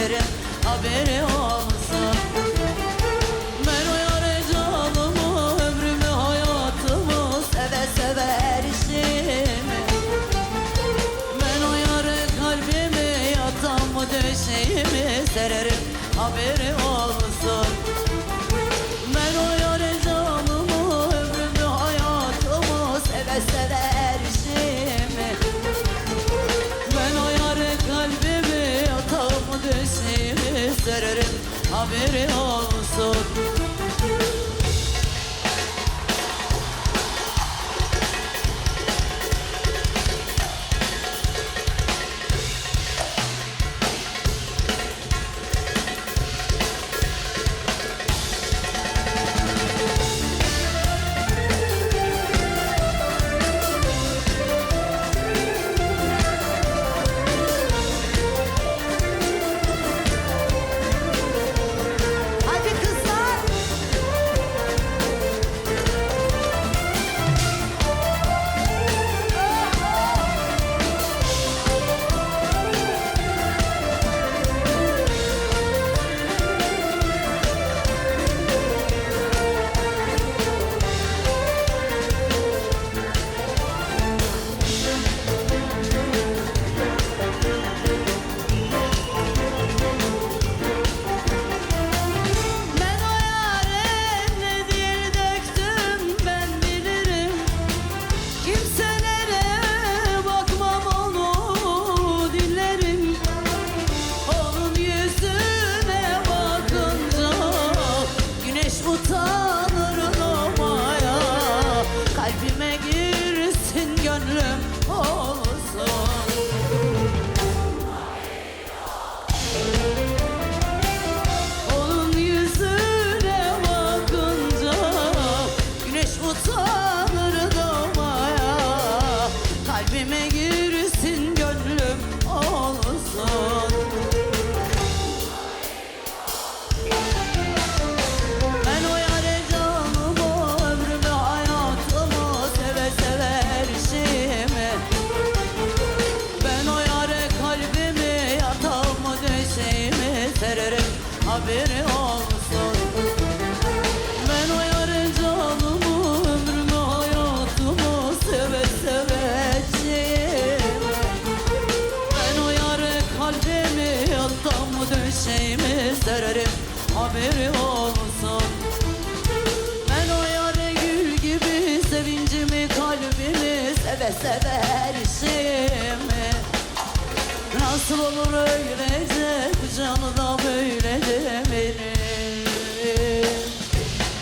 sererim, haberi olsun. Ben o yâre canımı, ömrümü, hayatımı, seve seve erişimi. Ben o yâre kalbimi, yatağımı, döşeğimi sererim, haberi olsun. Ben o yâre canımı, ömrümü, hayatımı, seve seve erişimi. Ben o yâre kalbimi, yatağımı, döşeğimi sererim, haberi olsun. Kalbime girsin, gönlüm olsun. Ben o yâre canımı, ömrümü, hayatımı, seve seve erişimi. Ben o yâre kalbimi, yatağımı, döşeğimi sererim, haberi olsun. Ben o yâre canımı, ömrümü, hayatımı, seve seve döşeğimi sererim, haberi olsun. Ben o yâre gül gibi sevincimi, kalbimi, seve seve erişimi. Nasıl olur öyle